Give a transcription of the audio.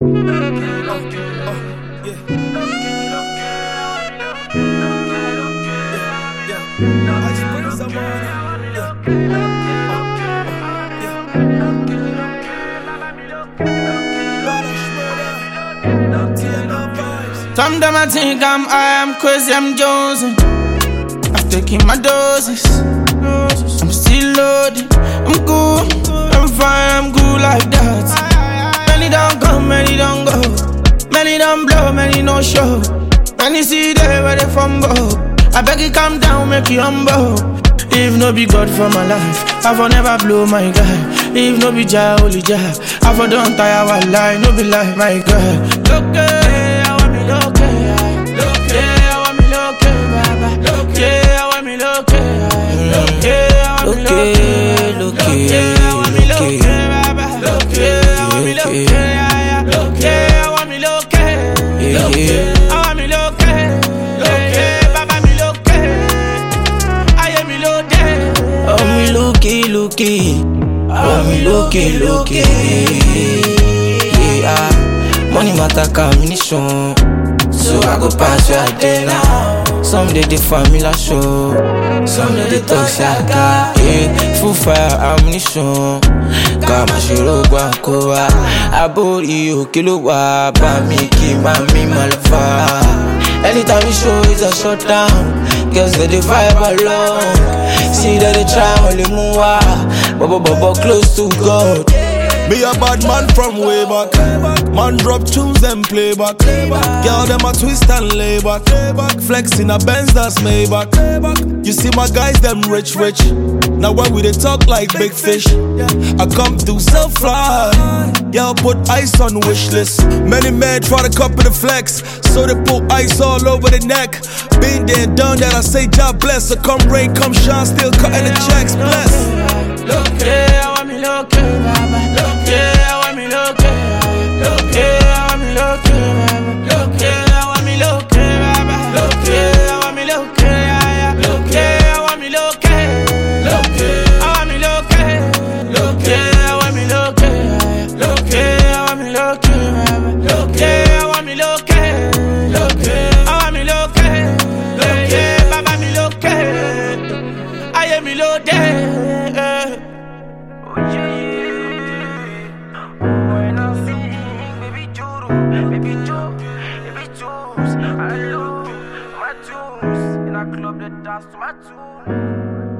Sometimes I think I'm high, I'm crazy, I'm jonesing. I'm taking my doses. I'm still loaded. I'm good, I'm fine, I'm good like that. Many don't come, many don't go. Many don't blow, many no show. Many see there where they from go. I beg you calm down, make you humble. If no be God for my life, I for never blow my guy. If no be Jah, holy Jah, I for don't tire our lie, no be like my girl. Look, I want me look, I want me look, Baba. I want me look, I want me look, I want me look, Baba. I want me look, I want me look, I want me look, Baba me look, I am me look, oh me looky, oh me looky, yeah. Money matter combination, so I go pass your day now. Someday they family show, someday they talk shaka. Yeah, full fire ammunition. Kama shiro guankoa, abori yo kilo wa ba mi ki mami malfa. Anytime you show is a shutdown. Girls that they vibe along. See that they try only move, but close to God. Me a bad man from way back. Man drop tunes and play back. Girl them a twist and lay back. Flex in a Benz that's Maybach. You see my guys them rich. Now when we they talk like big fish, I come through so fly. Girl put ice on wish list. Many men try to copy the flex, so they put ice all over the neck. Been there, done that, I say God bless. So come rain, come shine, still cutting the checks, bless. Look, I want me look, Baba. I want me look, I want me look, Baba. I want me look, Baba. I want me look, I want me look, I want me look, I want me look, I want me look, I want me look, I want me look, Baba me look, I am me look. Baby Juice, I love my tunes in a club that dance to my tune.